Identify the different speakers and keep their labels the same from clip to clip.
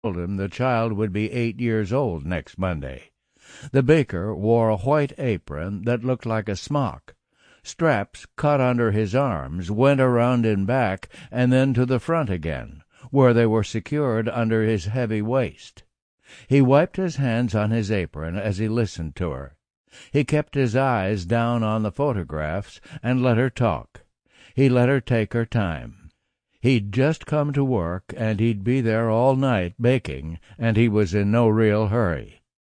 Speaker 1: told him the child would be 8 years old next Monday. The baker wore a white apron that looked like a smock. Straps cut under his arms went around in back and then to the front again, where they were secured under his heavy waist. He wiped his hands on his apron as he listened to her. He kept his eyes down on the photographs and let her talk. He let her take her time. He'd just come to work, and he'd be there all night baking, and he was in no real hurry.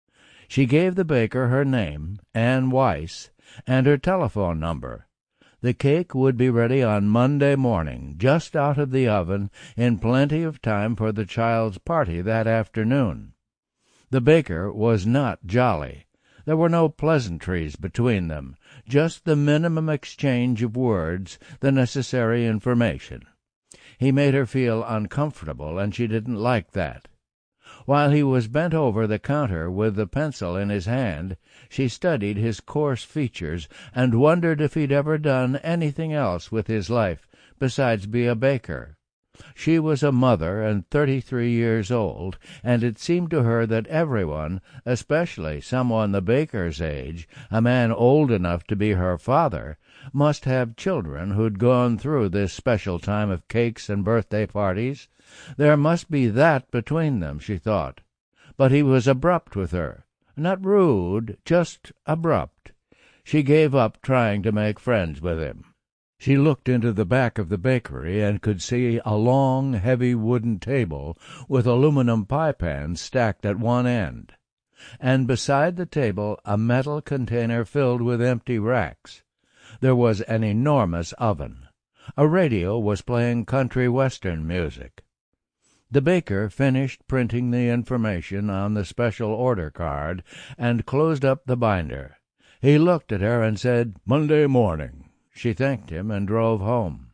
Speaker 1: She gave the baker her name, Ann Weiss, and her telephone number. The cake would be ready on Monday morning, just out of the oven, in plenty of time for the child's party that afternoon. The baker was not jolly. There were no pleasantries between them, just the minimum exchange of words, the necessary information. He made her feel uncomfortable, and she didn't like that. While he was bent over the counter with the pencil in his hand, she studied his coarse features and wondered if he'd ever done anything else with his life besides be a baker. She was a mother and 33 years old, and it seemed to her that everyone, especially someone the baker's age, a man old enough to be her father, must have children who'd gone through this special time of cakes and birthday parties. There must be that between them, she thought. But he was abrupt with her. Not rude, just abrupt. She gave up trying to make friends with him. She looked into the back of the bakery and could see a long, heavy wooden table with aluminum pie pans stacked at one end, and beside the table a metal container filled with empty racks. There was an enormous oven. A radio was playing country western music. The baker finished printing the information on the special order card and closed up the binder. He looked at her and said, "Monday morning." She thanked him and drove home.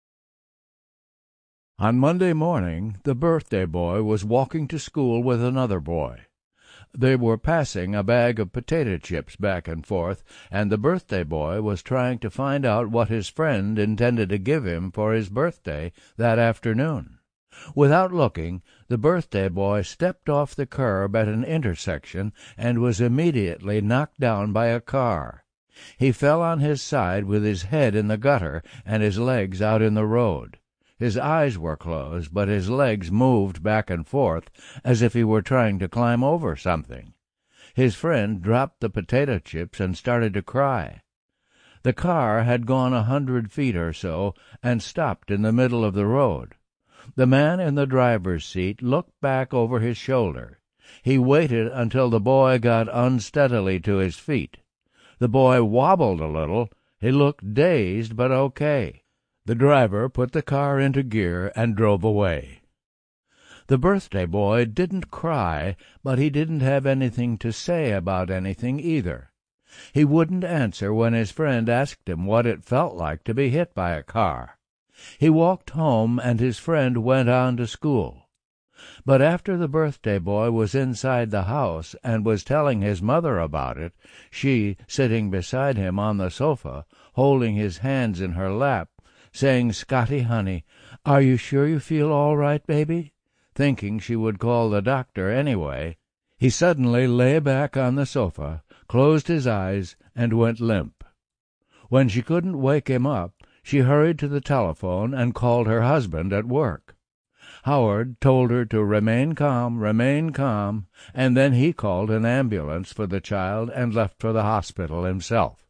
Speaker 1: On Monday morning, the birthday boy was walking to school with another boy. They were passing a bag of potato chips back and forth, and the birthday boy was trying to find out what his friend intended to give him for his birthday that afternoon. Without looking, the birthday boy stepped off the curb at an intersection and was immediately knocked down by a car. He fell on his side with his head in the gutter and his legs out in the road. His eyes were closed, but his legs moved back and forth as if he were trying to climb over something. His friend dropped the potato chips and started to cry. The car had gone 100 feet or so and stopped in the middle of the road. The man in the driver's seat looked back over his shoulder. He waited until the boy got unsteadily to his feet. The boy wobbled a little. He looked dazed, but okay. The driver put the car into gear and drove away. The birthday boy didn't cry, but he didn't have anything to say about anything either. He wouldn't answer when his friend asked him what it felt like to be hit by a car. He walked home, and his friend went on to school. But after the birthday boy was inside the house and was telling his mother about it, she, sitting beside him on the sofa, holding his hands in her lap, saying, "Scotty, honey, are you sure you feel all right, baby?" thinking she would call the doctor anyway, he suddenly lay back on the sofa, closed his eyes, and went limp. When she couldn't wake him up, she hurried to the telephone and called her husband at work. Howard told her to remain calm, and then he called an ambulance for the child and left for the hospital himself.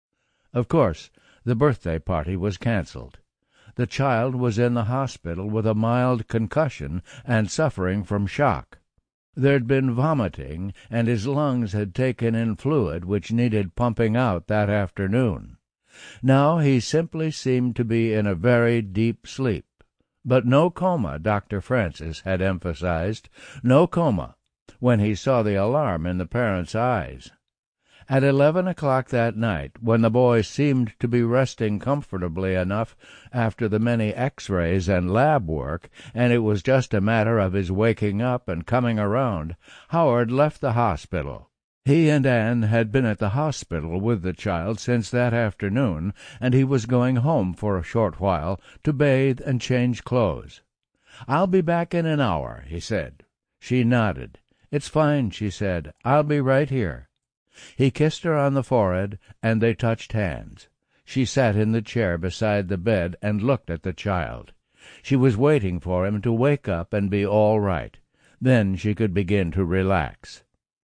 Speaker 1: Of course, the birthday party was canceled. The child was in the hospital with a mild concussion and suffering from shock. There'd been vomiting, and his lungs had taken in fluid which needed pumping out that afternoon. Now he simply seemed to be in a very deep sleep. But no coma, Dr. Francis had emphasized. No coma, when he saw the alarm in the parents' eyes. At 11 o'clock that night, when the boy seemed to be resting comfortably enough after the many X-rays and lab work, and it was just a matter of his waking up and coming around, Howard left the hospital. He and Ann had been at the hospital with the child since that afternoon, and he was going home for a short while to bathe and change clothes. "I'll be back in an hour," he said. She nodded. "It's fine," she said. "I'll be right here." He kissed her on the forehead, and they touched hands. She sat in the chair beside the bed and looked at the child. She was waiting for him to wake up and be all right. Then she could begin to relax.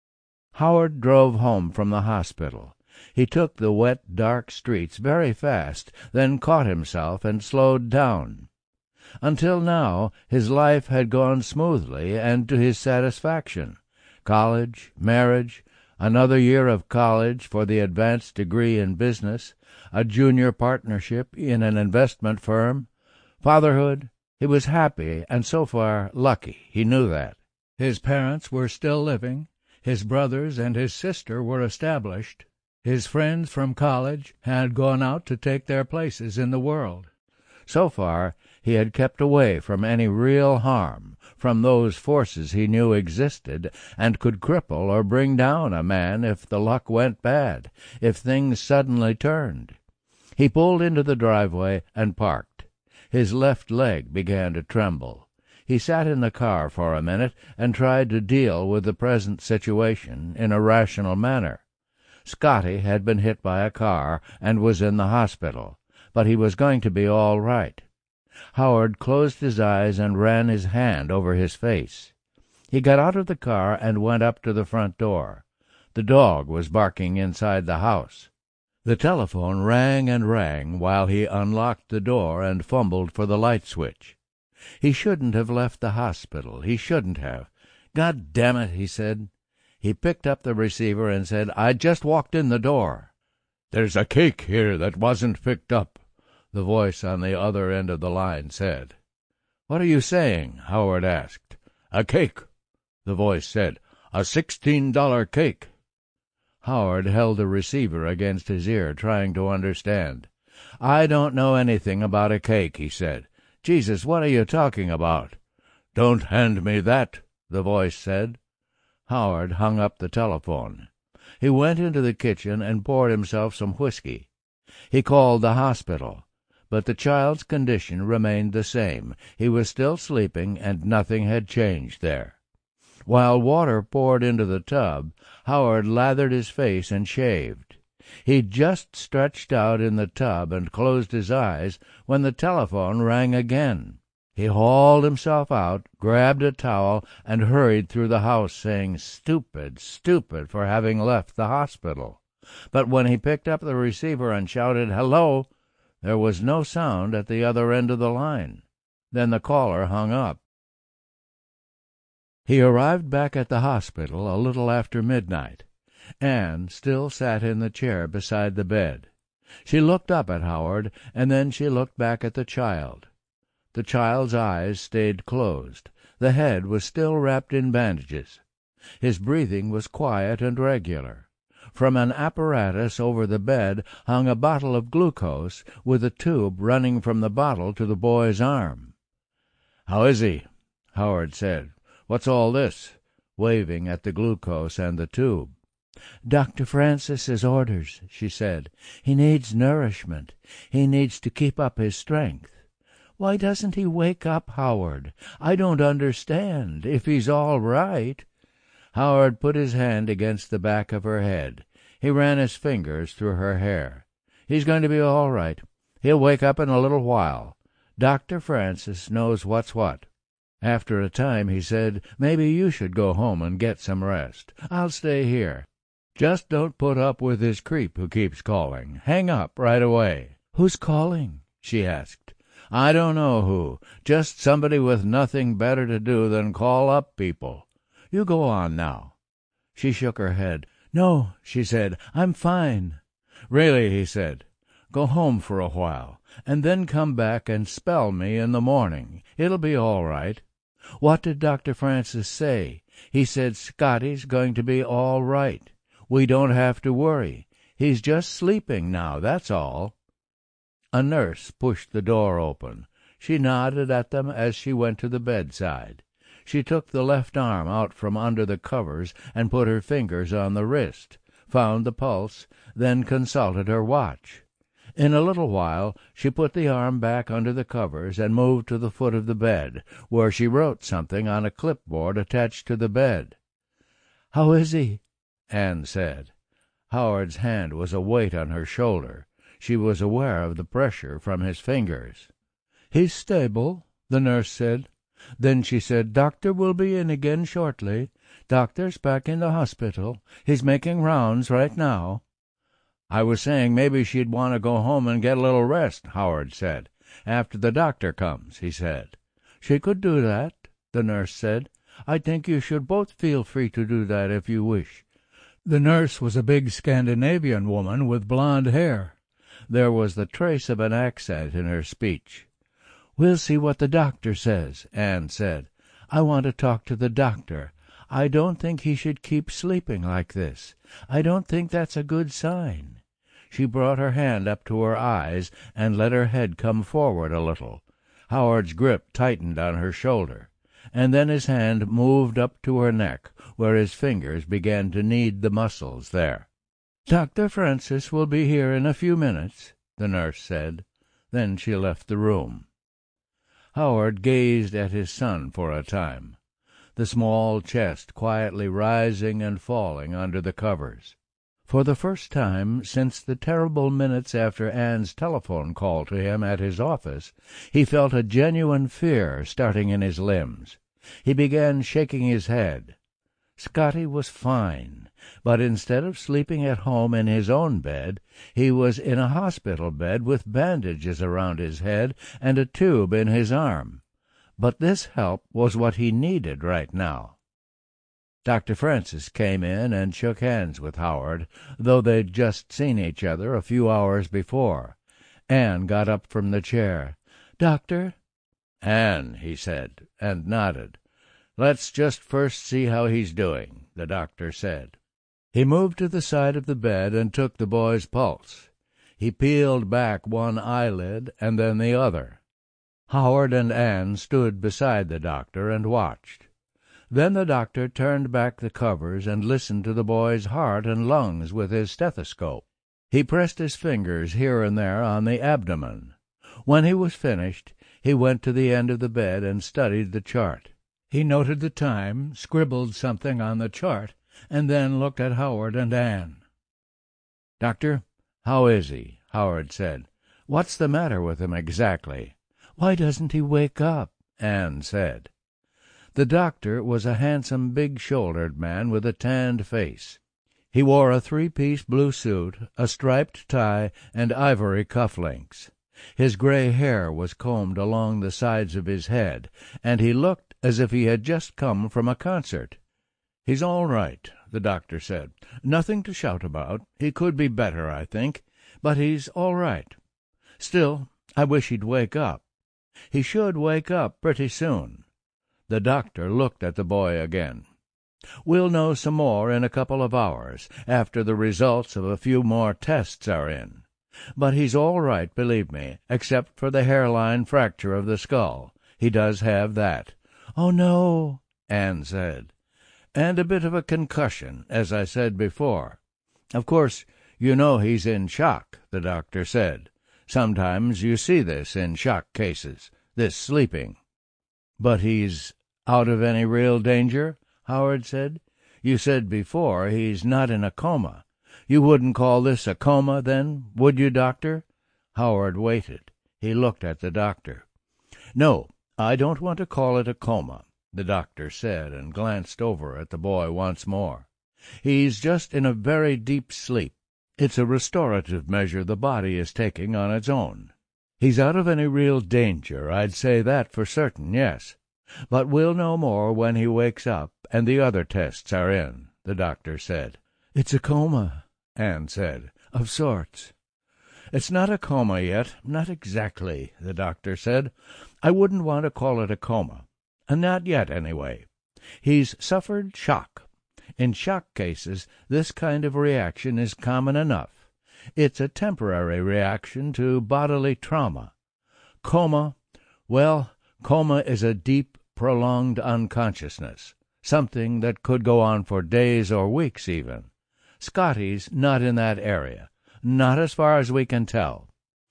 Speaker 1: Howard drove home from the hospital. He took the wet, dark streets very fast, then caught himself and slowed down. Until now his life had gone smoothly and to his satisfaction. College, marriage, another year of college for the advanced degree in business, a junior partnership in an investment firm, fatherhood. He was happy and so far lucky. He knew that. His parents were still living. His brothers and his sister were established. His friends from college had gone out to take their places in the world. So far he had kept away from any real harm, from those forces he knew existed and could cripple or bring down a man if the luck went bad, if things suddenly turned. He pulled into the driveway and parked. His left leg began to tremble. He sat in the car for a minute and tried to deal with the present situation in a rational manner. Scotty had been hit by a car and was in the hospital, but he was going to be all right. Howard closed his eyes and ran his hand over his face. He got out of the car and went up to the front door. The dog was barking inside the house. The telephone rang and rang while he unlocked the door and fumbled for the light switch. He shouldn't have left the hospital. He shouldn't have. "God damn it," he said. He picked up the receiver and said, "I just walked in the door." "There's a cake here that wasn't picked up," the voice on the other end of the line said. "What are you saying?" Howard asked. "A cake," the voice said. "A $16 cake." Howard held the receiver against his ear, trying to understand. "I don't know anything about a cake," he said. "Jesus, what are you talking about?" "Don't hand me that," the voice said. Howard hung up the telephone. He went into the kitchen and poured himself some whiskey. He called the hospital, but the child's condition remained the same. He was still sleeping, and nothing had changed there. While water poured into the tub, Howard lathered his face and shaved. He'd just stretched out in the tub and closed his eyes when the telephone rang again. He hauled himself out, grabbed a towel, and hurried through the house, saying, "Stupid, stupid for having left the hospital." But when he picked up the receiver and shouted, "Hello," there was no sound at the other end of the line. Then the caller hung up. He arrived back at the hospital a little after midnight. Anne still sat in the chair beside the bed. She looked up at Howard, and then she looked back at the child. The child's eyes stayed closed. The head was still wrapped in bandages. His breathing was quiet and regular. From an apparatus over the bed hung a bottle of glucose, with a tube running from the bottle to the boy's arm. "How is he?" Howard said. "What's all this?" waving at the glucose and the tube. "Dr. Francis's orders," she said. "He needs nourishment. He needs to keep up his strength." "Why doesn't he wake up, Howard? I don't understand. If he's all right—" Howard put his hand against the back of her head. He ran his fingers through her hair. "He's going to be all right. He'll wake up in a little while. Dr. Francis knows what's what." After a time he said, "Maybe you should go home and get some rest. I'll stay here. Just don't put up with this creep who keeps calling. Hang up right away." "Who's calling?" she asked. "I don't know who. Just somebody with nothing better to do than call up people. You go on now." She shook her head. "No," she said, "I'm fine." "Really," he said. "Go home for a while, and then come back and spell me in the morning. It'll be all right." "What did Dr. Francis say?" "He said Scotty's going to be all right. We don't have to worry. He's just sleeping now, that's all." A nurse pushed the door open. She nodded at them as she went to the bedside. She took the left arm out from under the covers and put her fingers on the wrist, found the pulse, then consulted her watch. In a little while she put the arm back under the covers and moved to the foot of the bed, where she wrote something on a clipboard attached to the bed. "How is he?" Anne said. Howard's hand was a weight on her shoulder. She was aware of the pressure from his fingers. "He's stable," the nurse said. Then she said, "Doctor will be in again shortly. Doctor's back in the hospital. He's making rounds right now." "I was saying maybe she'd want to go home and get a little rest," Howard said. "After the doctor comes," he said. "She could do that," the nurse said. "I think you should both feel free to do that if you wish." The nurse was a big Scandinavian woman with blonde hair. There was the trace of an accent in her speech. "We'll see what the doctor says," Anne said. "I want to talk to the doctor. I don't think he should keep sleeping like this. I don't think that's a good sign." She brought her hand up to her eyes and let her head come forward a little. Howard's grip tightened on her shoulder, and then his hand moved up to her neck, where his fingers began to knead the muscles there. "Dr. Francis will be here in a few minutes," the nurse said. Then she left the room. Howard gazed at his son for a time, the small chest quietly rising and falling under the covers. For the first time since the terrible minutes after Anne's telephone call to him at his office, he felt a genuine fear starting in his limbs. He began shaking his head. Scotty was fine, but instead of sleeping at home in his own bed, he was in a hospital bed with bandages around his head and a tube in his arm. But this help was what he needed right now. Dr. Francis came in and shook hands with Howard, though they'd just seen each other a few hours before. Anne got up from the chair. "Doctor?" "Anne," he said, and nodded. "Let's just first see how he's doing," the doctor said. He moved to the side of the bed and took the boy's pulse. He peeled back one eyelid and then the other. Howard and Anne stood beside the doctor and watched. Then the doctor turned back the covers and listened to the boy's heart and lungs with his stethoscope. He pressed his fingers here and there on the abdomen. When he was finished, he went to the end of the bed and studied the chart. He noted the time, scribbled something on the chart, and then looked at Howard and Anne. "Doctor, how is he?" Howard said. "What's the matter with him exactly?" "Why doesn't he wake up?" Anne said. The doctor was a handsome, big-shouldered man with a tanned face. He wore a three-piece blue suit, a striped tie, and ivory cufflinks. His gray hair was combed along the sides of his head, and he looked as if he had just come from a concert. "He's all right," the doctor said. "Nothing to shout about. He could be better, I think, but he's all right. Still, I wish he'd wake up. He should wake up pretty soon." The doctor looked at the boy again. "We'll know some more in a couple of hours, after the results of a few more tests are in. But he's all right, believe me, except for the hairline fracture of the skull. He does have that." "Oh, no," Anne said. "And a bit of a concussion, as I said before. Of course, you know he's in shock," the doctor said. "Sometimes you see this in shock cases, this sleeping." "But he's out of any real danger?" Howard said. "You said before he's not in a coma. You wouldn't call this a coma, then, would you, doctor?" Howard waited. He looked at the doctor. "No, I don't want to call it a coma," the doctor said, and glanced over at the boy once more. "He's just in a very deep sleep. It's a restorative measure the body is taking on its own. He's out of any real danger, I'd say that for certain, yes. But we'll know more when he wakes up and the other tests are in," the doctor said. "It's a coma," Anne said, "of sorts." "It's not a coma yet, not exactly," the doctor said. "I wouldn't want to call it a coma. Not yet, anyway. He's suffered shock. In shock cases, this kind of reaction is common enough. It's a temporary reaction to bodily trauma. Coma, well, coma is a deep, prolonged unconsciousness, something that could go on for days or weeks even. Scotty's not in that area, not as far as we can tell.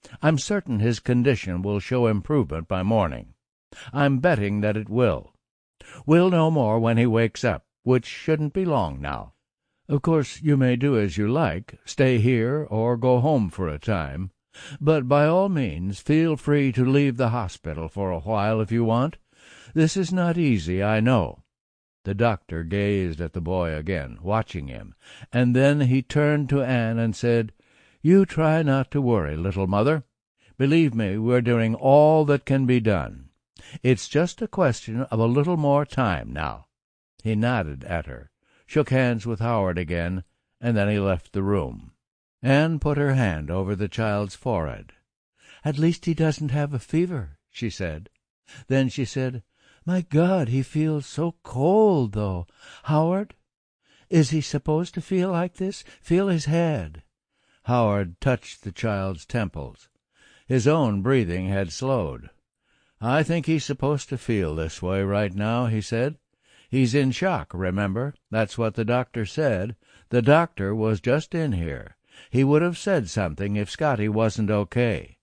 Speaker 1: I'm certain his condition will show improvement by morning. I'm betting that it will. We'll know more when he wakes up, which shouldn't be long now. Of course, you may do as you like, stay here or go home for a time, but by all means feel free to leave the hospital for a while if you want. This is not easy, I know." The doctor gazed at the boy again, watching him, and then he turned to Anne and said, "You try not to worry, little mother. Believe me, we're doing all that can be done. It's just a question of a little more time now." He nodded at her, shook hands with Howard again, and then he left the room. Anne put her hand over the child's forehead. "At least he doesn't have a fever," she said. Then she said, "My God, he feels so cold, though. Howard, is he supposed to feel like this? Feel his head." Howard touched the child's temples. His own breathing had slowed. "I think he's supposed to feel this way right now," he said. "He's in shock, remember? That's what the doctor said. The doctor was just in here. He would have said something if Scotty wasn't okay."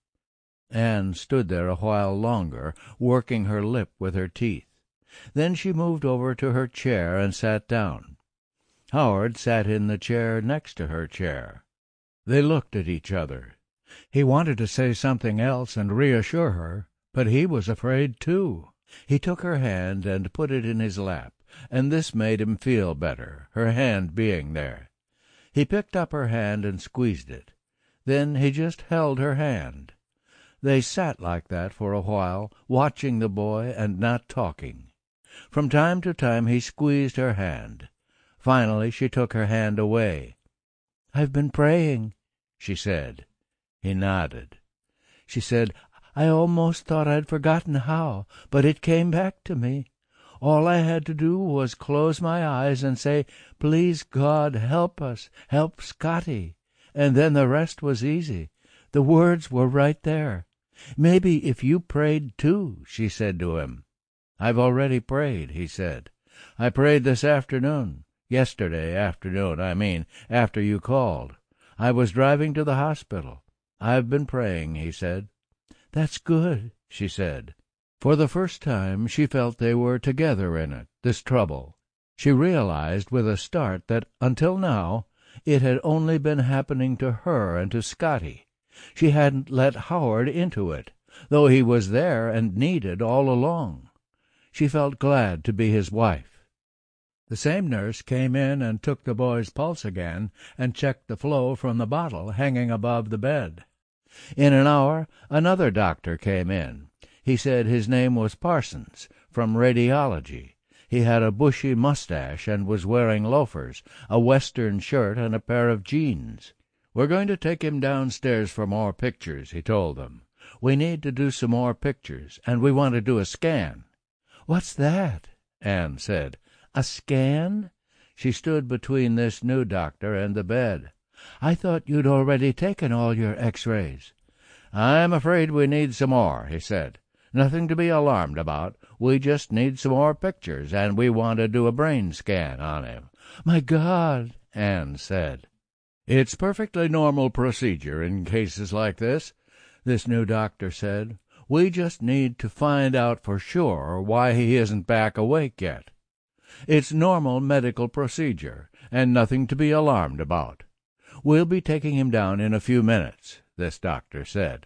Speaker 1: Anne stood there a while longer, working her lip with her teeth. Then she moved over to her chair and sat down. Howard sat in the chair next to her chair. They looked at each other. He wanted to say something else and reassure her, but he was afraid too. He took her hand and put it in his lap, and this made him feel better, her hand being there. He picked up her hand and squeezed it. Then he just held her hand. They sat like that for a while, watching the boy and not talking. From time to time he squeezed her hand. Finally she took her hand away. "I've been praying," she said. He nodded. She said, "I almost thought I'd forgotten how, but it came back to me. All I had to do was close my eyes and say, 'Please, God, help us, help Scotty,' and then the rest was easy. The words were right there. Maybe if you prayed too," she said to him. "I've already prayed," he said. "I prayed this afternoon. Yesterday afternoon, I mean, after you called. I was driving to the hospital. I've been praying," he said. "That's good," she said. For the first time she felt they were together in it, this trouble. She realized with a start that, until now, it had only been happening to her and to Scotty. She hadn't let Howard into it, though he was there and needed all along. She felt glad to be his wife. The same nurse came in and took the boy's pulse again and checked the flow from the bottle hanging above the bed. In an hour another doctor came in. He said his name was Parsons, from radiology. He had a bushy mustache and was wearing loafers, a western shirt, and a pair of jeans. "We're going to take him downstairs for more pictures," he told them. "We need to do some more pictures, and we want to do a scan." "What's that?" Anne said. "A scan?" She stood between this new doctor and the bed. "I thought you'd already taken all your X-rays." "I'm afraid we need some more," he said. "Nothing to be alarmed about. We just need some more pictures, and we want to do a brain scan on him." "My God!" Anne said. "It's perfectly normal procedure in cases like this," this new doctor said. "We just need to find out for sure why he isn't back awake yet. It's normal medical procedure, and nothing to be alarmed about. We'll be taking him down in a few minutes," this doctor said.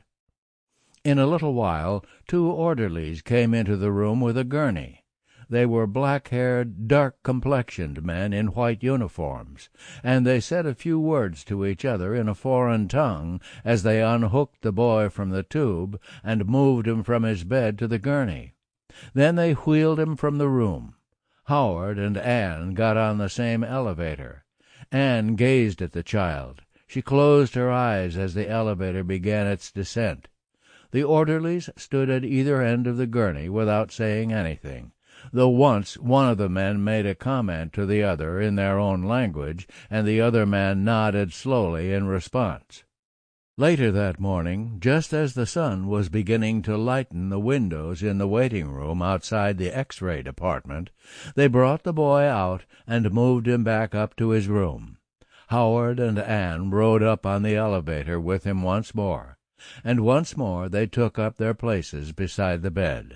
Speaker 1: In a little while 2 orderlies came into the room with a gurney. They were black-haired, dark-complexioned men in white uniforms, and they said a few words to each other in a foreign tongue as they unhooked the boy from the tube and moved him from his bed to the gurney. Then they wheeled him from the room. Howard and Anne got on the same elevator. Anne gazed at the child. She closed her eyes as the elevator began its descent. The orderlies stood at either end of the gurney without saying anything, though once one of the men made a comment to the other in their own language, and the other man nodded slowly in response. Later that morning, just as the sun was beginning to lighten the windows in the waiting room outside the X-ray department, they brought the boy out and moved him back up to his room. Howard and Anne rode up on the elevator with him once more. and once more they took up their places beside the bed.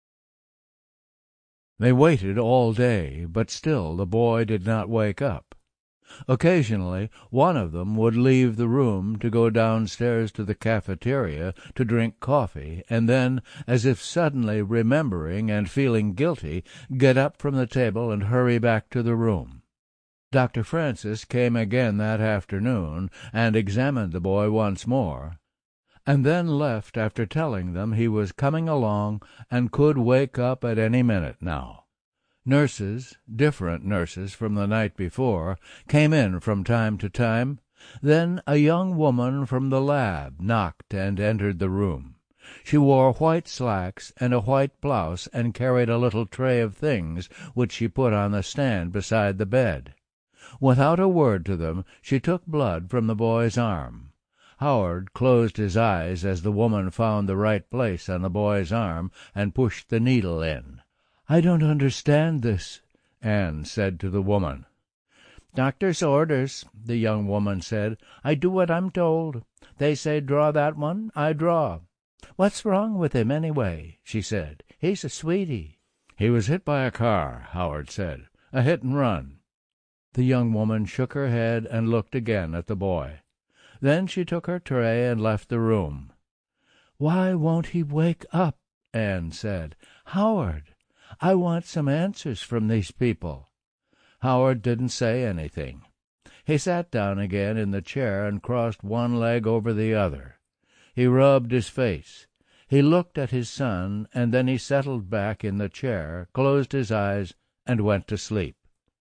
Speaker 1: They waited all day, but still the boy did not wake up. Occasionally one of them would leave the room to go downstairs to the cafeteria to drink coffee, and then, as if suddenly remembering and feeling guilty, get up from the table and hurry back to the room. Dr. Francis came again that afternoon and examined the boy once more, and then left after telling them he was coming along and could wake up at any minute now. Nurses, different nurses from the night before, came in from time to time. Then a young woman from the lab knocked and entered the room. She wore white slacks and a white blouse and carried a little tray of things which she put on the stand beside the bed. Without a word to them, she took blood from the boy's arm. Howard closed his eyes as the woman found the right place on the boy's arm and pushed the needle in. "I don't understand this," Anne said to the woman. "Doctor's orders," the young woman said. "I do what I'm told. They say draw that one, I draw. What's wrong with him, anyway?" she said. "He's a sweetie." "He was hit by a car," Howard said. "A hit and run." The young woman shook her head and looked again at the boy. Then she took her tray and left the room. "Why won't he wake up?" Anne said. "Howard, I want some answers from these people." Howard didn't say anything. He sat down again in the chair and crossed one leg over the other. He rubbed his face. He looked at his son, and then he settled back in the chair, closed his eyes, and went to sleep.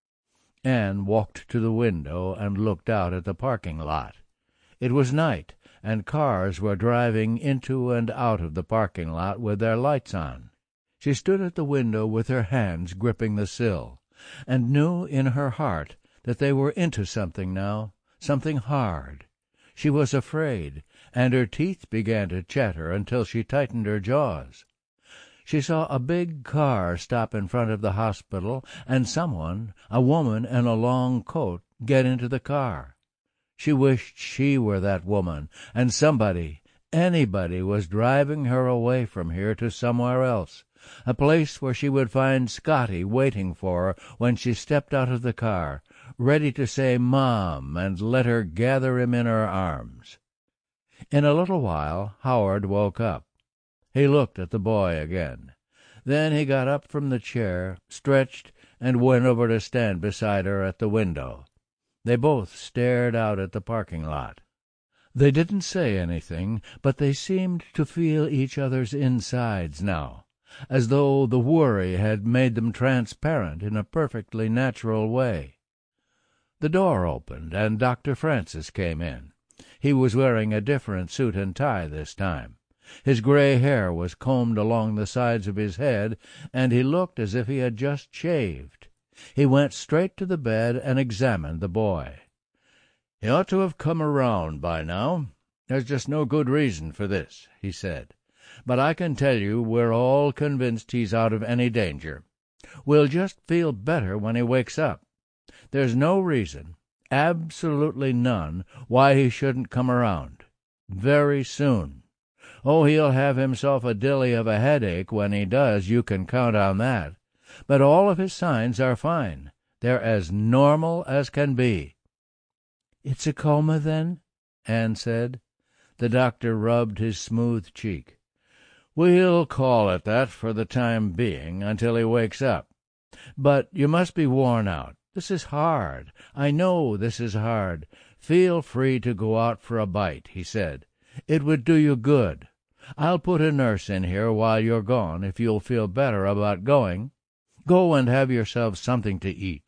Speaker 1: Anne walked to the window and looked out at the parking lot. It was night, and cars were driving into and out of the parking lot with their lights on. She stood at the window with her hands gripping the sill, and knew in her heart that they were into something now, something hard. She was afraid, and her teeth began to chatter until she tightened her jaws. She saw a big car stop in front of the hospital, and someone, a woman in a long coat, get into the car. She wished she were that woman, and somebody, anybody, was driving her away from here to somewhere else, a place where she would find Scotty waiting for her when she stepped out of the car, ready to say Mom and let her gather him in her arms. In a little while Howard woke up. He looked at the boy again. Then he got up from the chair, stretched, and went over to stand beside her at the window. They both stared out at the parking lot. They didn't say anything, but they seemed to feel each other's insides now, as though the worry had made them transparent in a perfectly natural way. The door opened, and Dr. Francis came in. He was wearing a different suit and tie this time. His gray hair was combed along the sides of his head, and he looked as if he had just shaved. He went straight to the bed and examined the boy. "He ought to have come around by now. There's just no good reason for this," he said. "But I can tell you we're all convinced he's out of any danger. We'll just feel better when he wakes up. There's no reason, absolutely none, why he shouldn't come around. Very soon. Oh, he'll have himself a dilly of a headache when he does, you can count on that. But all of his signs are fine. They're as normal as can be." "It's a coma, then?" Anne said. The doctor rubbed his smooth cheek. "We'll call it that for the time being, until he wakes up. But you must be worn out. This is hard. I know this is hard. Feel free to go out for a bite," he said. "It would do you good. I'll put a nurse in here while you're gone if you'll feel better about going. Go and have yourself something to eat."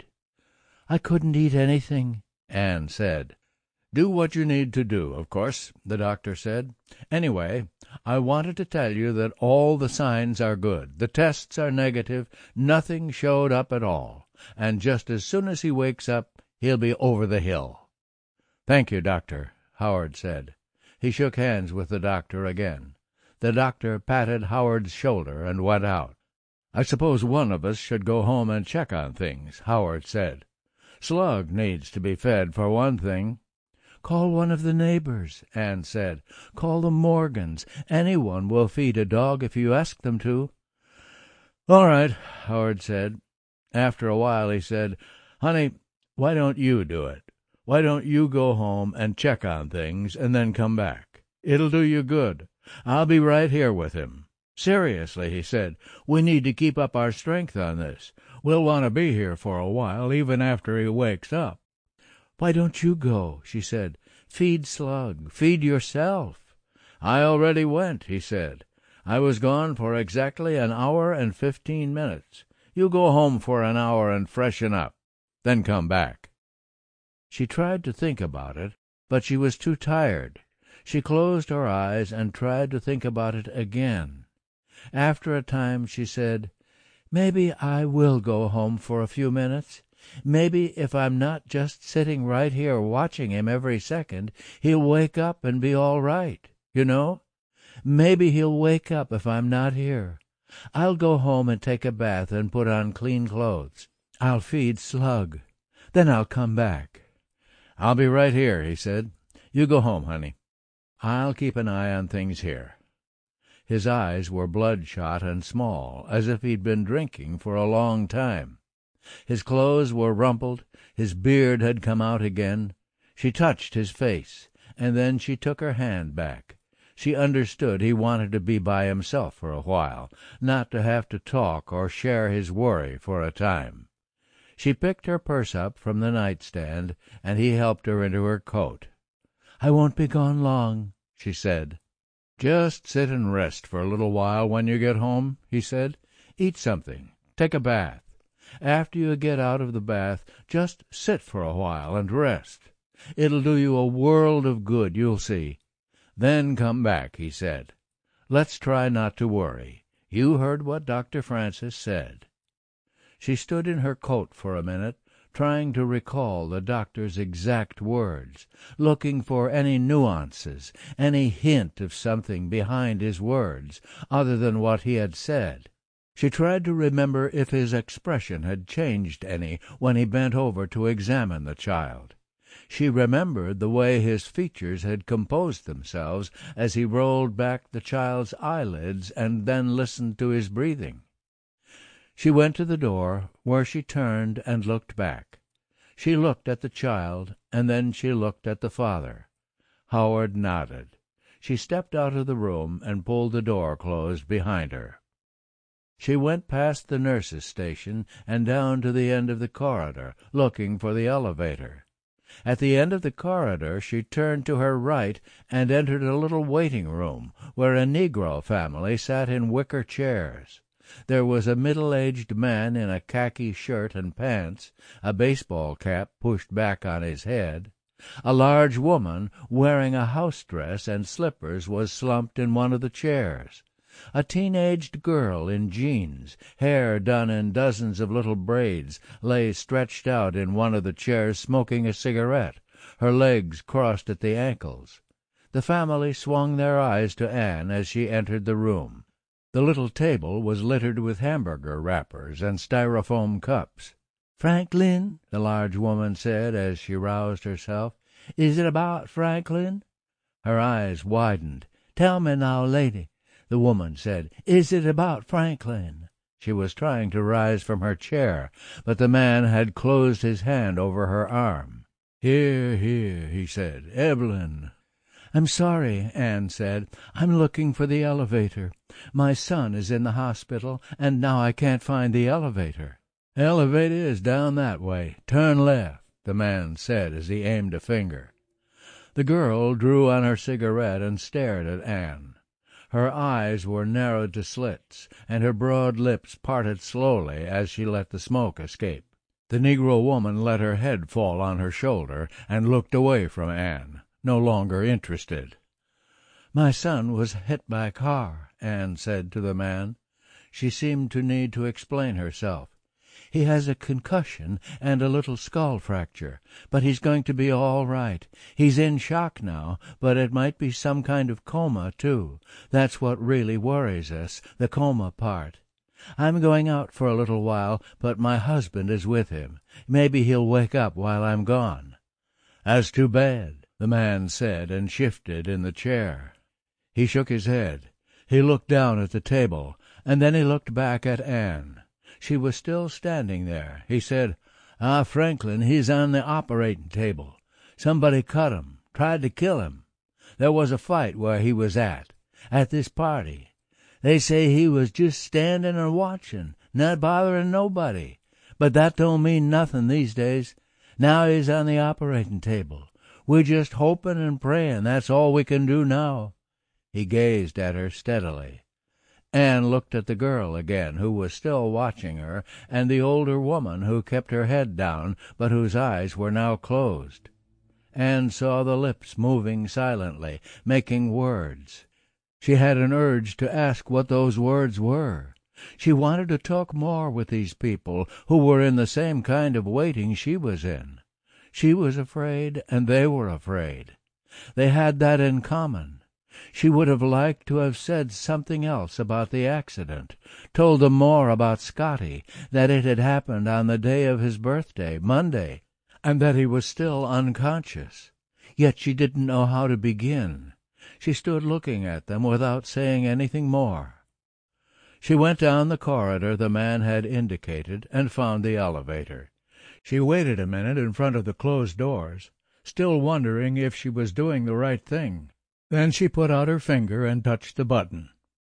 Speaker 1: "I couldn't eat anything," Anne said. "Do what you need to do, of course," the doctor said. "Anyway, I wanted to tell you that all the signs are good. The tests are negative. Nothing showed up at all. And just as soon as he wakes up, he'll be over the hill." "Thank you, Doctor," Howard said. He shook hands with the doctor again. The doctor patted Howard's shoulder and went out. "I suppose one of us should go home and check on things," Howard said. "Slug needs to be fed for one thing. "Call one of the neighbors," Anne said. "Call the Morgans. Anyone will feed a dog if you ask them to." "All right," Howard said. After a while he said, "Honey, why don't you do it? Why don't you go home and check on things and then come back? It'll do you good. I'll be right here with him. Seriously," he said, "we need to keep up our strength on this. We'll want to be here for a while, even after he wakes up." "Why don't you go?" she said. "Feed Slug. Feed yourself." "I already went," he said. "I was gone for exactly an hour and 15 minutes. You go home for an hour and freshen up. Then come back." She tried to think about it, but she was too tired. She closed her eyes and tried to think about it again. After a time she said, "Maybe I will go home for a few minutes. Maybe if I'm not just sitting right here watching him every second, he'll wake up and be all right, you know? Maybe he'll wake up if I'm not here. I'll go home and take a bath and put on clean clothes. I'll feed Slug. Then I'll come back." "I'll be right here," he said. "You go home, honey. I'll keep an eye on things here." His eyes were bloodshot and small, as if he'd been drinking for a long time. His clothes were rumpled, his beard had come out again. She touched his face, and then she took her hand back. She understood he wanted to be by himself for a while, not to have to talk or share his worry for a time. She picked her purse up from the nightstand, and he helped her into her coat. "I won't be gone long," she said. "Just sit and rest for a little while when you get home," he said. "Eat something. Take a bath. After you get out of the bath, just sit for a while and rest. It'll do you a world of good, you'll see. Then come back," he said. "Let's try not to worry. You heard what Dr. Francis said." She stood in her coat for a minute, trying to recall the doctor's exact words, looking for any nuances, any hint of something behind his words, other than what he had said. She tried to remember if his expression had changed any when he bent over to examine the child. She remembered the way his features had composed themselves as he rolled back the child's eyelids and then listened to his breathing. She went to the door, where she turned and looked back. She looked at the child, and then she looked at the father. Howard nodded. She stepped out of the room and pulled the door closed behind her. She went past the nurse's station and down to the end of the corridor, looking for the elevator. At the end of the corridor she turned to her right and entered a little waiting room where a Negro family sat in wicker chairs. There was a middle-aged man in a khaki shirt and pants, a baseball cap pushed back on his head. A large woman wearing a house dress and slippers was slumped in one of the chairs. A teen-aged girl in jeans, hair done in dozens of little braids, lay stretched out in one of the chairs smoking a cigarette, her legs crossed at the ankles. The family swung their eyes to Anne as she entered the room. The little table was littered with hamburger wrappers and styrofoam cups. "Franklin," the large woman said as she roused herself. "Is it about Franklin?" Her eyes widened. "Tell me now, lady," the woman said. "Is it about Franklin?" She was trying to rise from her chair, but the man had closed his hand over her arm. "Here, here," he said. "Evelyn." "I'm sorry," Anne said. "I'm looking for the elevator. My son is in the hospital, and now I can't find the elevator." "Elevator is down that way. Turn left," the man said as he aimed a finger. The girl drew on her cigarette and stared at Anne. Her eyes were narrowed to slits, and her broad lips parted slowly as she let the smoke escape. The Negro woman let her head fall on her shoulder and looked away from Anne, no longer interested. "My son was hit by a car," Anne said to the man. She seemed to need to explain herself. "He has a concussion and a little skull fracture, but he's going to be all right. He's in shock now, but it might be some kind of coma, too. That's what really worries us, the coma part. I'm going out for a little while, but my husband is with him. Maybe he'll wake up while I'm gone." "That's too bad," the man said, and shifted in the chair. He shook his head. He looked down at the table, and then he looked back at Anne. She was still standing there. He said, Franklin, he's on the operating table. Somebody cut him, tried to kill him. There was a fight where he was at this party. They say he was just standing and watching, not bothering nobody. But that don't mean nothing these days. Now he's on the operating table. We're just hoping and praying. That's all we can do now. He gazed at her steadily. Anne looked at the girl again, who was still watching her, and the older woman, who kept her head down, but whose eyes were now closed. Anne saw the lips moving silently, making words. She had an urge to ask what those words were. She wanted to talk more with these people who were in the same kind of waiting she was in. She was afraid, and they were afraid. They had that in common. She would have liked to have said something else about the accident, told them more about Scotty, that it had happened on the day of his birthday, Monday, and that he was still unconscious. Yet she didn't know how to begin. She stood looking at them without saying anything more. She went down the corridor the man had indicated and found the elevator. She waited a minute in front of the closed doors, still wondering if she was doing the right thing. Then she put out her finger and touched the button.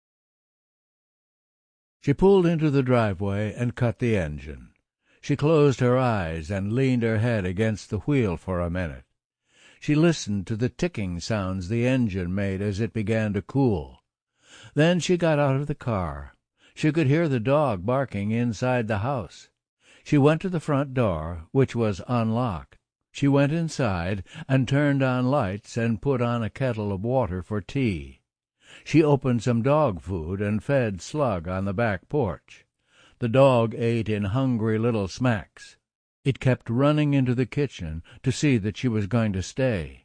Speaker 1: She pulled into the driveway and cut the engine. She closed her eyes and leaned her head against the wheel for a minute. She listened to the ticking sounds the engine made as it began to cool. Then she got out of the car. She could hear the dog barking inside the house. She went to the front door, which was unlocked. She went inside and turned on lights and put on a kettle of water for tea. She opened some dog food and fed Slug on the back porch. The dog ate in hungry little smacks. It kept running into the kitchen to see that she was going to stay.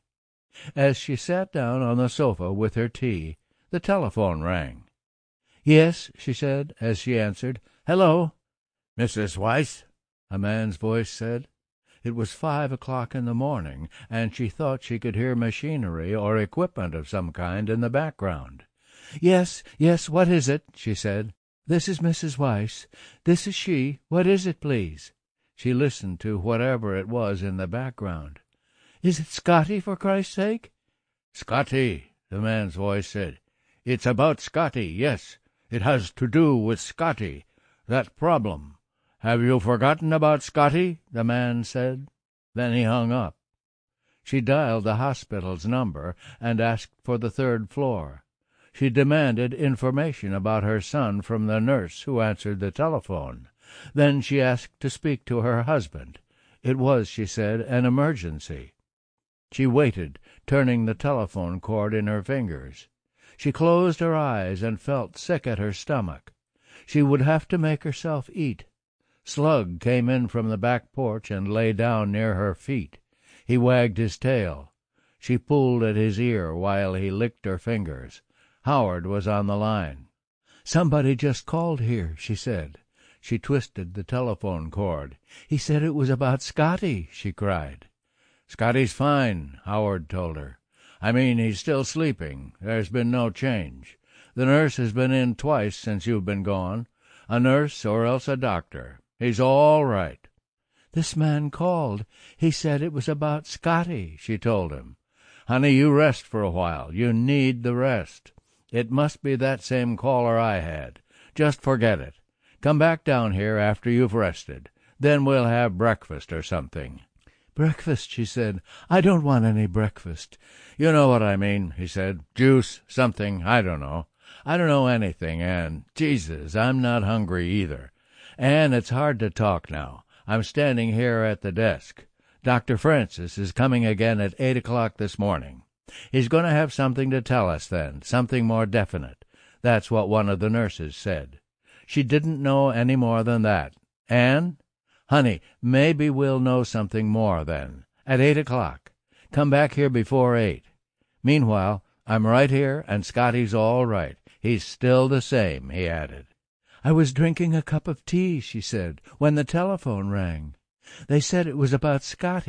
Speaker 1: As she sat down on the sofa with her tea, the telephone rang. "Yes," she said, as she answered. "Hello." "Mrs. Weiss?" a man's voice said. It was 5 o'clock in the morning, and she thought she could hear machinery or equipment of some kind in the background. Yes, what is it?" she said. "This is Mrs. Weiss. This is she. What is it, please?" She listened to whatever it was in the background. "Is it Scotty, for Christ's sake?" "Scotty," the man's voice said. "It's about Scotty, yes. It has to do with Scotty. That problem. Have you forgotten about Scotty?" the man said. Then he hung up. She dialed the hospital's number and asked for the 3rd floor. She demanded information about her son from the nurse who answered the telephone. Then she asked to speak to her husband. It was, she said, an emergency. She waited, turning the telephone cord in her fingers. She closed her eyes and felt sick at her stomach. She would have to make herself eat. Slug came in from the back porch and lay down near her feet. He wagged his tail. She pulled at his ear while he licked her fingers. Howard was on the line. "Somebody just called here," she said. She twisted the telephone cord. "He said it was about Scotty," she cried. "Scotty's fine," Howard told her. "I mean, he's still sleeping. There's been no change. The nurse has been in twice since you've been gone. A nurse or else a doctor. He's all right." "This man called. He said it was about Scotty," she told him. "Honey, you rest for a while. You need the rest. It must be that same caller I had. Just forget it. Come back down here after you've rested. Then we'll have breakfast or something." "Breakfast," she said. "I don't want any breakfast." "You know what I mean," he said. "Juice, something, I don't know. I don't know anything, and, Jesus, I'm not hungry either. Anne, it's hard to talk now. I'm standing here at the desk. Dr. Francis is coming again at 8 o'clock this morning. He's going to have something to tell us then, something more definite. That's what one of the nurses said. She didn't know any more than that. Anne? Honey, maybe we'll know something more then. At 8 o'clock. Come back here before 8. Meanwhile, I'm right here, and Scotty's all right. He's still the same," he added. "I was drinking a cup of tea," she said, "when the telephone rang. They said it was about Scotty.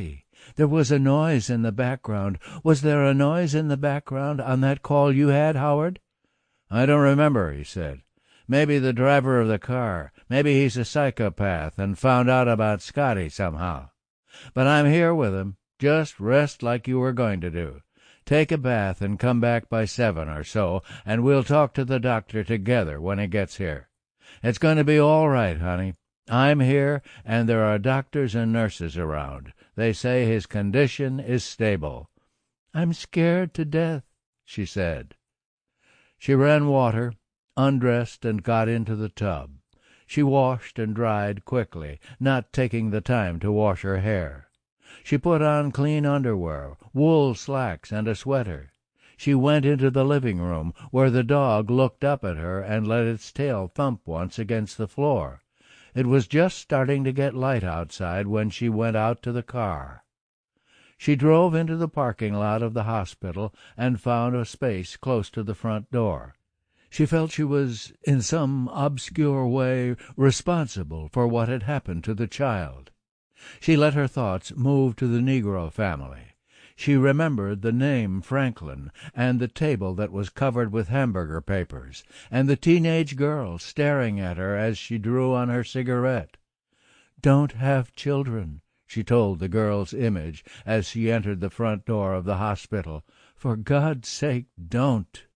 Speaker 1: There was a noise in the background. Was there a noise in the background on that call you had, Howard?" "I don't remember," he said. "Maybe the driver of the car. Maybe he's a psychopath and found out about Scotty somehow. But I'm here with him. Just rest like you were going to do. Take a bath and come back by 7 or so, and we'll talk to the doctor together when he gets here. It's going to be all right, honey. I'm here, and there are doctors and nurses around. They say his condition is stable." "I'm scared to death," she said. She ran water, undressed, and got into the tub. She washed and dried quickly, not taking the time to wash her hair. She put on clean underwear, wool slacks, and a sweater. She went into the living room, where the dog looked up at her and let its tail thump once against the floor. It was just starting to get light outside when she went out to the car. She drove into the parking lot of the hospital and found a space close to the front door. She felt she was, in some obscure way, responsible for what had happened to the child. She let her thoughts move to the Negro family. She remembered the name Franklin, and the table that was covered with hamburger papers, and the teenage girl staring at her as she drew on her cigarette. "Don't have children," she told the girl's image as she entered the front door of the hospital. "For God's sake, don't."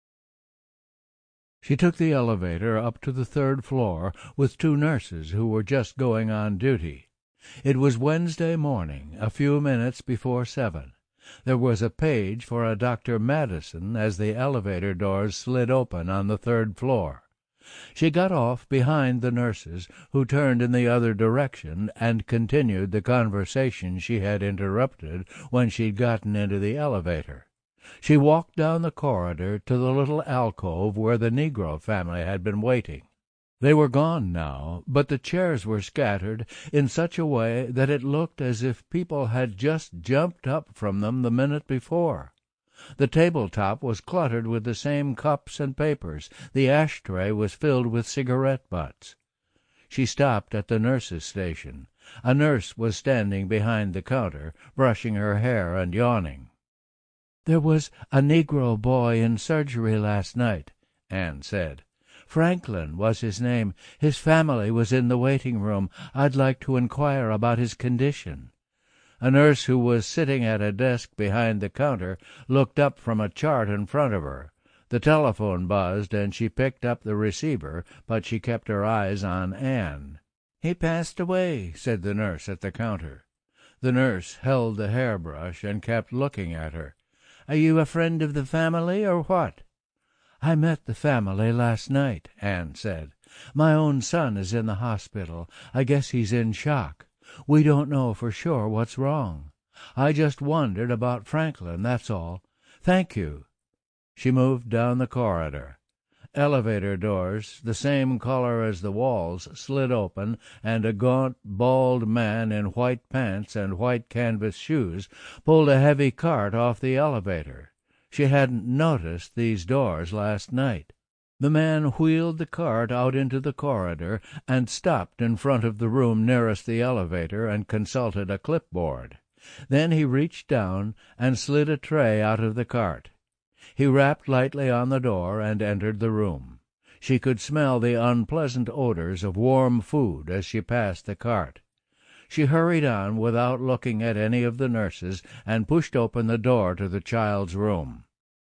Speaker 1: She took the elevator up to the 3rd floor with 2 nurses who were just going on duty. It was Wednesday morning, a few minutes before 7. There was a page for a Dr. Madison as the elevator doors slid open on the 3rd floor. She got off behind the nurses, who turned in the other direction and continued the conversation she had interrupted when she'd gotten into the elevator. She walked down the corridor to the little alcove where the Negro family had been waiting. They were gone now, but the chairs were scattered in such a way that it looked as if people had just jumped up from them the minute before. The tabletop was cluttered with the same cups and papers. The ashtray was filled with cigarette butts. She stopped at the nurse's station. A nurse was standing behind the counter, brushing her hair and yawning. "There was a Negro boy in surgery last night," Anne said. "Franklin was his name. His family was in the waiting room. I'd like to inquire about his condition." A nurse who was sitting at a desk behind the counter looked up from a chart in front of her. The telephone buzzed, and she picked up the receiver, but she kept her eyes on Anne. "He passed away," said the nurse at the counter. The nurse held the hairbrush and kept looking at her. "Are you a friend of the family, or what?" "I met the family last night," Anne said. "My own son is in the hospital. I guess he's in shock. We don't know for sure what's wrong. I just wondered about Franklin, that's all. Thank you." She moved down the corridor. Elevator doors, the same color as the walls, slid open, and a gaunt, bald man in white pants and white canvas shoes pulled a heavy cart off the elevator. She hadn't noticed these doors last night. The man wheeled the cart out into the corridor and stopped in front of the room nearest the elevator and consulted a clipboard. Then he reached down and slid a tray out of the cart. He rapped lightly on the door and entered the room. She could smell the unpleasant odors of warm food as she passed the cart. She hurried on without looking at any of the nurses and pushed open the door to the child's room.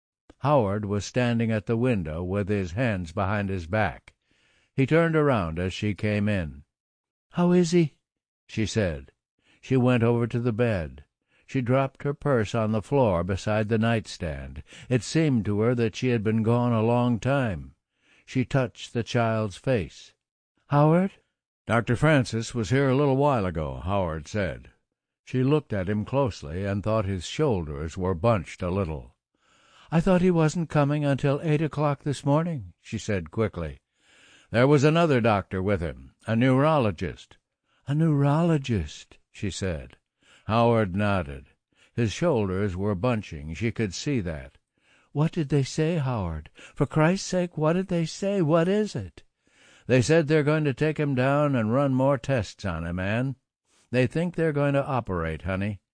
Speaker 1: Howard was standing at the window with his hands behind his back. He turned around as she came in. "How is he?" she said. She went over to the bed. She dropped her purse on the floor beside the nightstand. It seemed to her that she had been gone a long time. She touched the child's face. "Howard?" "Dr. Francis was here a little while ago," Howard said. She looked at him closely and thought his shoulders were bunched a little. "I thought he wasn't coming until 8 o'clock this morning," she said quickly. "There was another doctor with him, a neurologist." "A neurologist," she said. Howard nodded. His shoulders were bunching. She could see that. "What did they say, Howard? For Christ's sake, what did they say? What is it?" "They said they're going to take him down and run more tests on him, Anne. They think they're going to operate, honey.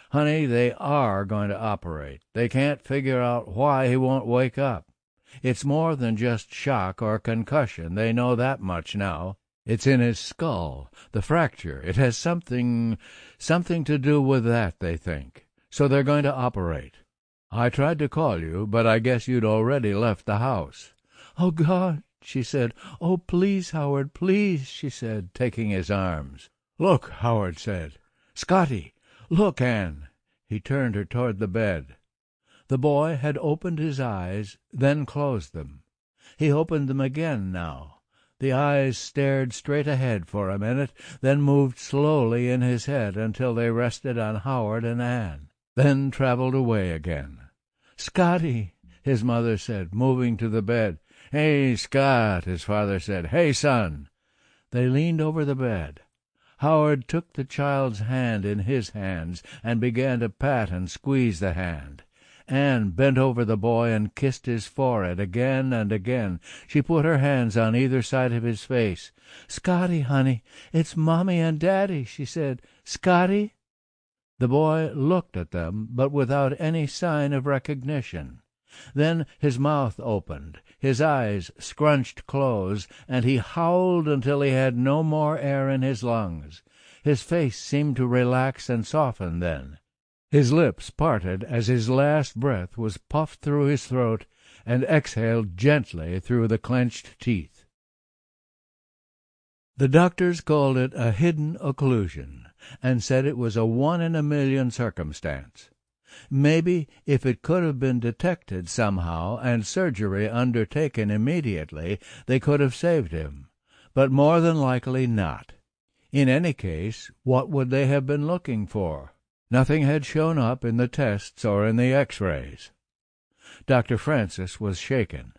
Speaker 1: Honey, they are going to operate. They can't figure out why he won't wake up. It's more than just shock or concussion. They know that much now. It's in his skull, the fracture. It has something to do with that, they think. So they're going to operate. I tried to call you, but I guess you'd already left the house." "Oh, God," she said. "Oh, please, Howard, please," she said, taking his arms. "Look," Howard said. "Scotty! Look, Anne." He turned her toward the bed. The boy had opened his eyes, then closed them. He opened them again now. The eyes stared straight ahead for a minute, then moved slowly in his head until they rested on Howard and Anne, then traveled away again. "Scotty," his mother said, moving to the bed. "Hey, Scott," his father said. "Hey, son." They leaned over the bed. Howard took the child's hand in his hands and began to pat and squeeze the hand. Anne bent over the boy and kissed his forehead again and again. She put her hands on either side of his face. "Scotty, honey, it's Mommy and Daddy," she said. "Scotty?" The boy looked at them, but without any sign of recognition. Then his mouth opened, his eyes scrunched close, and he howled until he had no more air in his lungs. His face seemed to relax and soften then. His lips parted as his last breath was puffed through his throat and exhaled gently through the clenched teeth. The doctors called it a hidden occlusion, and said it was a 1-in-a-million circumstance. Maybe if it could have been detected somehow and surgery undertaken immediately, they could have saved him, but more than likely not. In any case, what would they have been looking for? Nothing had shown up in the tests or in the X-rays. Dr. Francis was shaken.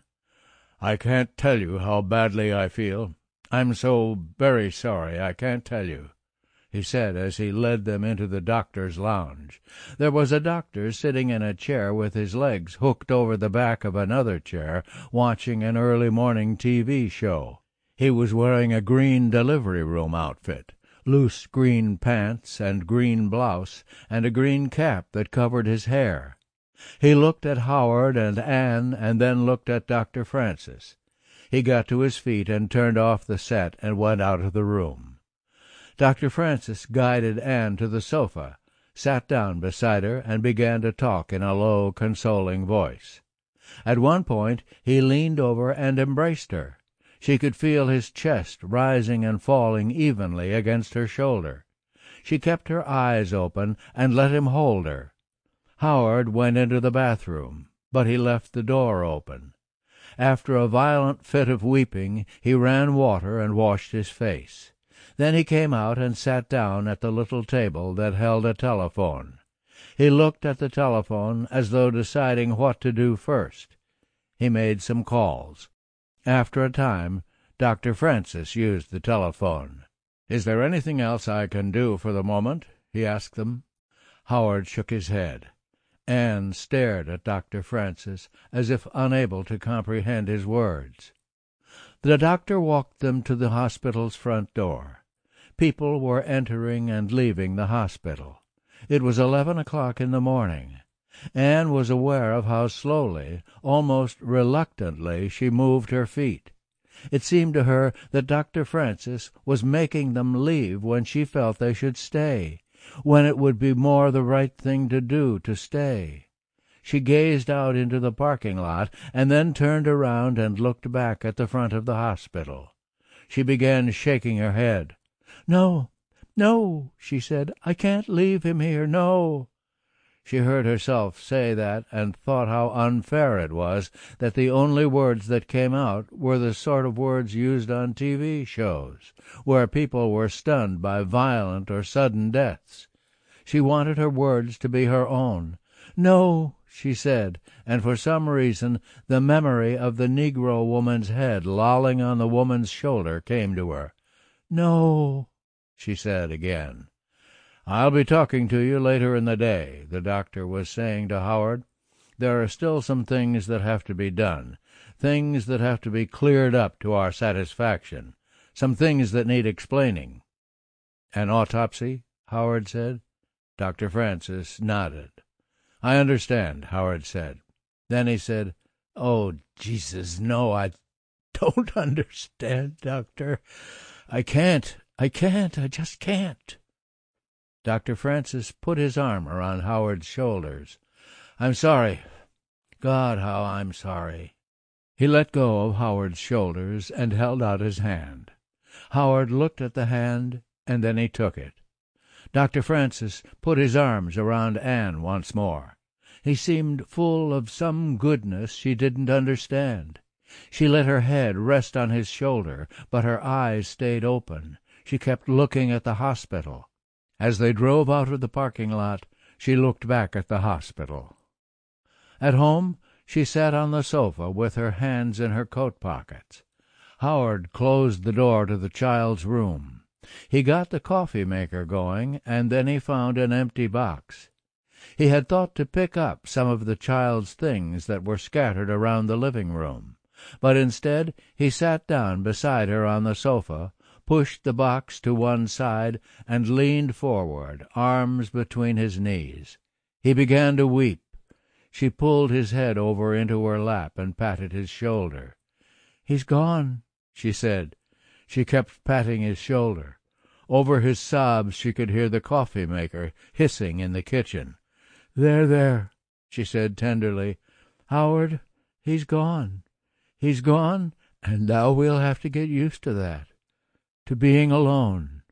Speaker 1: "I can't tell you how badly I feel. I'm so very sorry, I can't tell you," he said as he led them into the doctor's lounge. There was a doctor sitting in a chair with his legs hooked over the back of another chair, watching an early morning TV show. He was wearing a green delivery room outfit, loose green pants and green blouse, and a green cap that covered his hair. He looked at Howard and Anne and then looked at Dr. Francis. He got to his feet and turned off the set and went out of the room. Dr. Francis guided Anne to the sofa, sat down beside her, and began to talk in a low, consoling voice. At one point he leaned over and embraced her. She could feel his chest rising and falling evenly against her shoulder. She kept her eyes open and let him hold her. Howard went into the bathroom, but he left the door open. After a violent fit of weeping, he ran water and washed his face. Then he came out and sat down at the little table that held a telephone. He looked at the telephone as though deciding what to do first. He made some calls. After a time, Dr. Francis used the telephone. "Is there anything else I can do for the moment?" he asked them. Howard shook his head. Anne stared at Dr. Francis as if unable to comprehend his words. The doctor walked them to the hospital's front door. People were entering and leaving the hospital. It was 11 o'clock in the morning. Anne was aware of how slowly, almost reluctantly, she moved her feet. It seemed to her that Dr. Francis was making them leave when she felt they should stay, when it would be more the right thing to do to stay. She gazed out into the parking lot and then turned around and looked back at the front of the hospital. She began shaking her head. "No, no," she said. "I can't leave him here, no." She heard herself say that and thought how unfair it was that the only words that came out were the sort of words used on TV shows, where people were stunned by violent or sudden deaths. She wanted her words to be her own. "No," she said, and for some reason the memory of the Negro woman's head lolling on the woman's shoulder came to her. "No," she said again. "I'll be talking to you later in the day," the doctor was saying to Howard. "There are still some things that have to be done, things that have to be cleared up to our satisfaction, some things that need explaining." "An autopsy?" Howard said. Dr. Francis nodded. "I understand," Howard said. Then he said, "Oh, Jesus, no, I don't understand, Doctor. I can't, I just can't." Dr. Francis put his arm around Howard's shoulders. "I'm sorry. God, how I'm sorry." He let go of Howard's shoulders and held out his hand. Howard looked at the hand, and then he took it. Dr. Francis put his arms around Anne once more. He seemed full of some goodness she didn't understand. She let her head rest on his shoulder, but her eyes stayed open. She kept looking at the hospital. As they drove out of the parking lot, she looked back at the hospital. At home, she sat on the sofa with her hands in her coat pockets. Howard closed the door to the child's room. He got the coffee-maker going, and then he found an empty box. He had thought to pick up some of the child's things that were scattered around the living room, but instead he sat down beside her on the sofa, pushed the box to one side, and leaned forward, arms between his knees. He began to weep. She pulled his head over into her lap and patted his shoulder. "He's gone," she said. She kept patting his shoulder. Over his sobs she could hear the coffee-maker hissing in the kitchen. There," she said tenderly. "Howard, he's gone. He's gone, and now we'll have to get used to that, to being alone."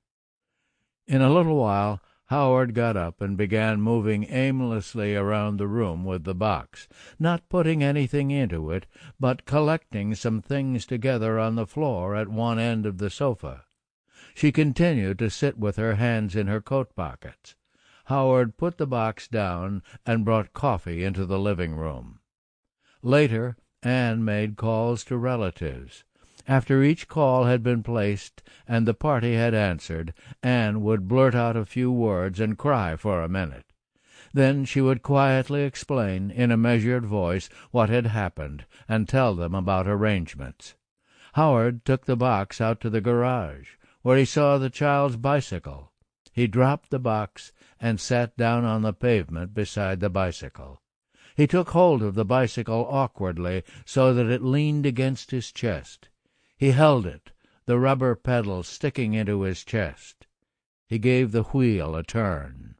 Speaker 1: In a little while Howard got up and began moving aimlessly around the room with the box, not putting anything into it, but collecting some things together on the floor at one end of the sofa. She continued to sit with her hands in her coat pockets. Howard put the box down and brought coffee into the living room. Later, Anne made calls to relatives. After each call had been placed and the party had answered, Anne would blurt out a few words and cry for a minute. Then she would quietly explain in a measured voice what had happened and tell them about arrangements. Howard took the box out to the garage, where he saw the child's bicycle. He dropped the box and sat down on the pavement beside the bicycle. He took hold of the bicycle awkwardly so that it leaned against his chest. He held it, the rubber pedal sticking into his chest. He gave the wheel a turn.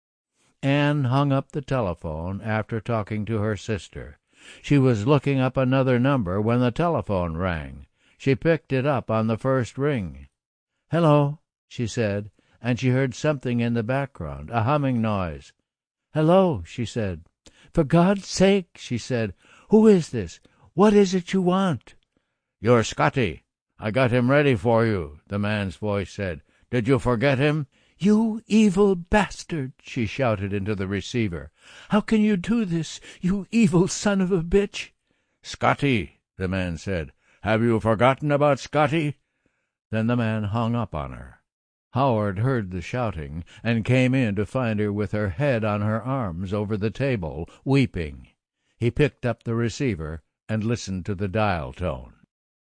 Speaker 1: Anne hung up the telephone after talking to her sister. She was looking up another number when the telephone rang. She picked it up on the first ring. "Hello," she said, and she heard something in the background, a humming noise. "Hello," she said. "For God's sake," she said, "who is this? What is it you want?" "You're Scotty. I got him ready for you," the man's voice said. "Did you forget him?" "You evil bastard," she shouted into the receiver. "How can you do this, you evil son of a bitch?" "Scotty," the man said. "Have you forgotten about Scotty?" Then the man hung up on her. Howard heard the shouting and came in to find her with her head on her arms over the table, weeping. He picked up the receiver and listened to the dial tone.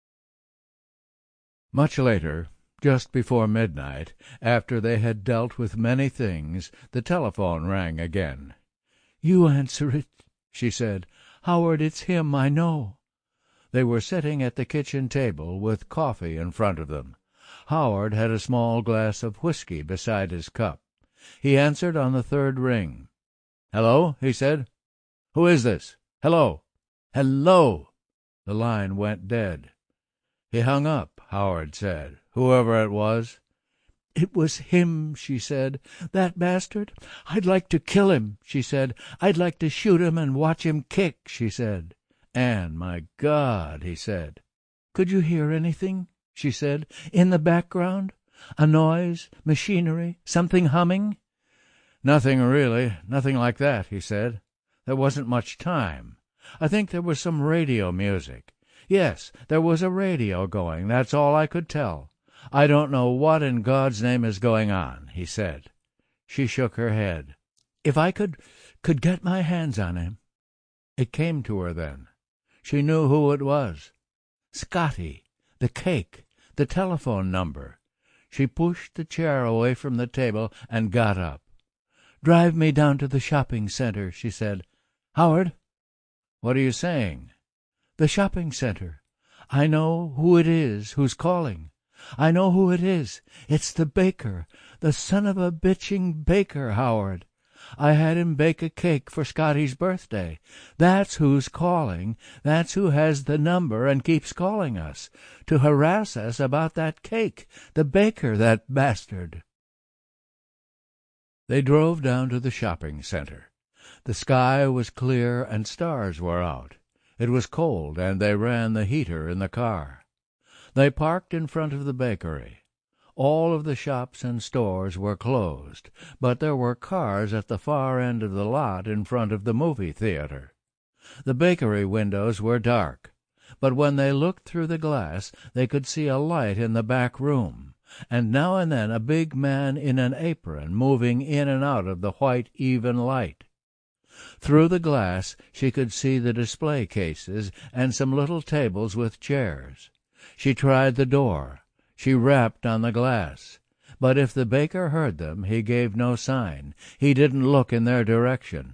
Speaker 1: Much later, just before midnight, after they had dealt with many things, the telephone rang again. "You answer it," she said. "Howard, it's him, I know." They were sitting at the kitchen table with coffee in front of them. Howard had a small glass of whiskey beside his cup. He answered on the third ring. "Hello," he said. "Who is this? Hello. Hello." The line went dead. He hung up, Howard said, whoever it was. "It was him," she said. "That bastard. I'd like to kill him," she said. "I'd like to shoot him and watch him kick," she said. "Anne, my God," he said. "Could you hear anything?" she said. "In the background? A noise, machinery, something humming?" "Nothing really, nothing like that," he said. "There wasn't much time. I think there was some radio music. Yes, there was a radio going, that's all I could tell. I don't know what in God's name is going on," he said. She shook her head. "If I could get my hands on him." It came to her then. She knew who it was. Scotty, the cake, the telephone number. She pushed the chair away from the table and got up. "Drive me down to the shopping center," she said. "Howard?" "What are you saying?" "The shopping center. I know who it is who's calling. I know who it is. It's the baker, the son of a bitching baker, Howard. I had him bake a cake for Scotty's birthday. That's who's calling. That's who has the number and keeps calling us, to harass us about that cake. The baker, that bastard." They drove down to the shopping center. The sky was clear and stars were out. It was cold, and they ran the heater in the car. They parked in front of the bakery. All of the shops and stores were closed, but there were cars at the far end of the lot in front of the movie theater. The bakery windows were dark, but when they looked through the glass they could see a light in the back room, and now and then a big man in an apron moving in and out of the white, even light. Through the glass she could see the display cases and some little tables with chairs. She tried the door. She rapped on the glass. But if the baker heard them, he gave no sign. He didn't look in their direction.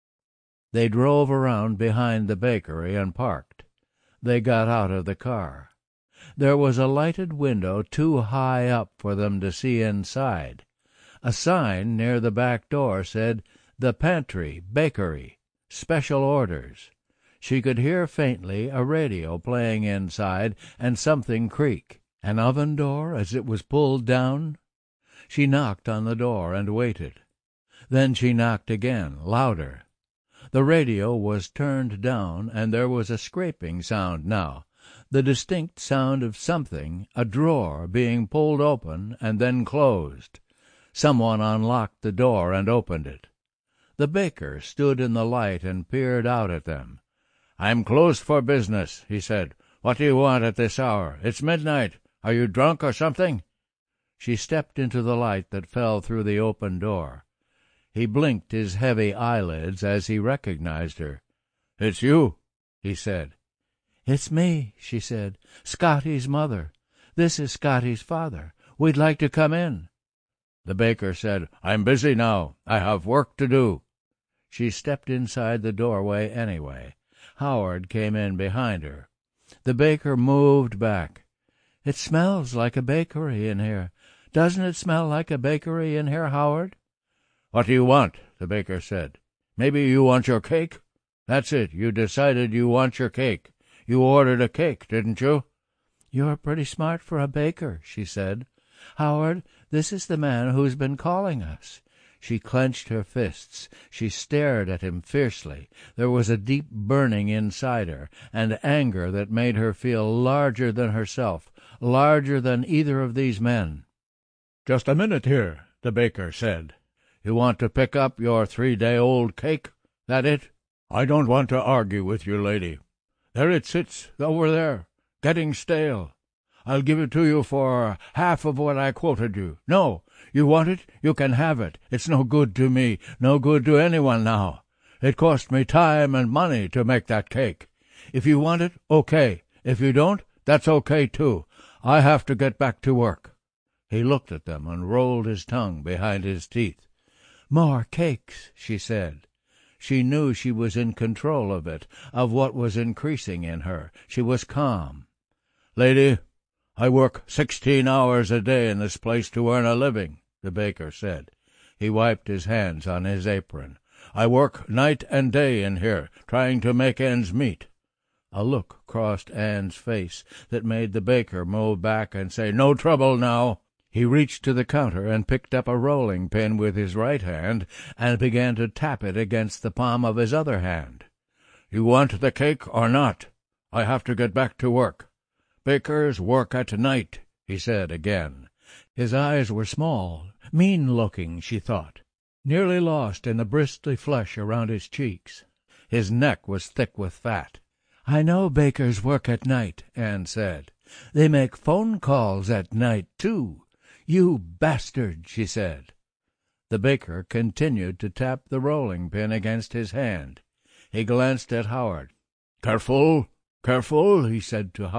Speaker 1: They drove around behind the bakery and parked. They got out of the car. There was a lighted window too high up for them to see inside. A sign near the back door said, "The Pantry, Bakery, Special Orders." She could hear faintly a radio playing inside and something creak. An oven door as it was pulled down. She knocked on the door and waited. Then she knocked again, louder. The radio was turned down, and there was a scraping sound now, the distinct sound of something, a drawer, being pulled open and then closed. Someone unlocked the door and opened it. The baker stood in the light and peered out at them. "I'm closed for business," he said. "What do you want at this hour? It's midnight. Are you drunk or something?" She stepped into the light that fell through the open door. He blinked his heavy eyelids as he recognized her. "It's you," he said. "It's me," she said. "Scotty's mother. This is Scotty's father. We'd like to come in." The baker said, "I'm busy now. I have work to do." She stepped inside the doorway anyway. Howard came in behind her. The baker moved back. "It smells like a bakery in here. Doesn't it smell like a bakery in here, Howard?" "What do you want?" the baker said. "Maybe you want your cake? That's it. You decided you want your cake. You ordered a cake, didn't you?" "You're pretty smart for a baker," she said. "Howard, this is the man who's been calling us." She clenched her fists. She stared at him fiercely. There was a deep burning inside her, and anger that made her feel larger than herself, larger than either of these men. "Just a minute here," the baker said. "You want to pick up your 3-day-old cake? That it? I don't want to argue with you, lady. There it sits, over there, getting stale. I'll give it to you for half of what I quoted you. No, you want it, you can have it. It's no good to me, no good to anyone now. It cost me time and money to make that cake. If you want it, okay. If you don't, that's okay too. I have to get back to work." He looked at them and rolled his tongue behind his teeth. "More cakes," she said. She knew she was in control of it, of what was increasing in her. She was calm. "Lady, I work 16 hours a day in this place to earn a living," the baker said. He wiped his hands on his apron. "I work night and day in here, trying to make ends meet." A look crossed Anne's face that made the baker move back and say, "No trouble now." He reached to the counter and picked up a rolling pin with his right hand and began to tap it against the palm of his other hand. "You want the cake or not? I have to get back to work. Bakers work at night," he said again. His eyes were small, mean-looking, she thought, nearly lost in the bristly flesh around his cheeks. His neck was thick with fat. "I know bakers work at night," Anne said. "They make phone calls at night, too." "You bastard," she said. The baker continued to tap the rolling pin against his hand. He glanced at Howard. "Careful, careful," he said to Howard.